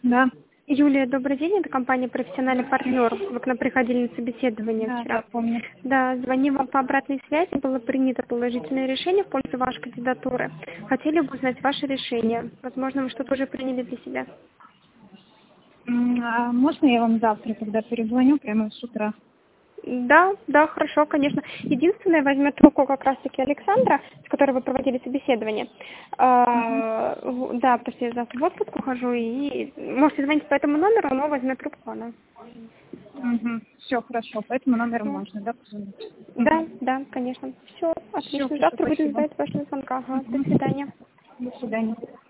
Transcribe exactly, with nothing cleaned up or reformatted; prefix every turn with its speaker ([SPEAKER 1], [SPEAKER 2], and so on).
[SPEAKER 1] Да.
[SPEAKER 2] Юлия, добрый день, это компания «Профессиональный партнер». Вы к нам приходили на собеседование
[SPEAKER 1] Да,
[SPEAKER 2] вчера.
[SPEAKER 1] да, помню.
[SPEAKER 2] Да, звоним вам по обратной связи, было принято положительное решение в пользу вашей кандидатуры. Хотели бы узнать ваше решение. Возможно, вы что-то уже приняли для себя.
[SPEAKER 1] М, А можно я вам завтра тогда перезвоню прямо с утра?
[SPEAKER 2] Да, да, хорошо, конечно. Единственное, возьмет трубку как раз-таки Александра, с которой вы проводили собеседование.
[SPEAKER 1] Угу.
[SPEAKER 2] А, в- да, потому что я завтра в отпуск ухожу, и можете звонить по этому номеру, но возьмет трубку она.
[SPEAKER 1] Угу. Все, хорошо. По этому номеру
[SPEAKER 2] Всё.
[SPEAKER 1] можно, да, позвонить?
[SPEAKER 2] Да,
[SPEAKER 1] Угу.
[SPEAKER 2] да, конечно. Все,
[SPEAKER 1] Все,
[SPEAKER 2] отлично.
[SPEAKER 1] хорошо,
[SPEAKER 2] Завтра будем
[SPEAKER 1] спасибо.
[SPEAKER 2] ждать вашего звонка. Ага, до
[SPEAKER 1] Угу.
[SPEAKER 2] свидания.
[SPEAKER 1] До свидания.